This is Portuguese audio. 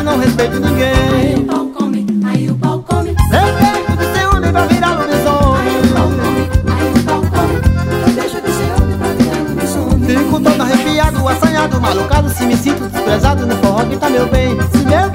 não respeito ninguém. Aí o pau come, aí o pau come. Eu deixo de ser homem pra virar lobisomem. Aí o pau come, eu deixo de ser homem pra virar lobisomem. Fico todo arrepiado, assanhado, malucado. Se me sinto desprezado no forró que tá meu bem. Se meu